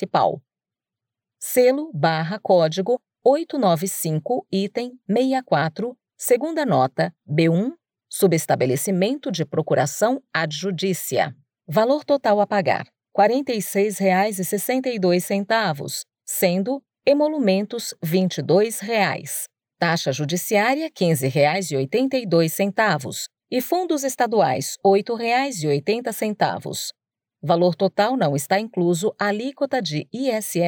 municipal. Selo/código 895, item 64, segunda nota, B1, subestabelecimento de procuração adjudícia. Valor total a pagar: R$ 46,62, sendo emolumentos R$ 22,00. Taxa judiciária R$ 15,82 e fundos estaduais R$ 8,80. Valor total não está incluso alíquota de ISS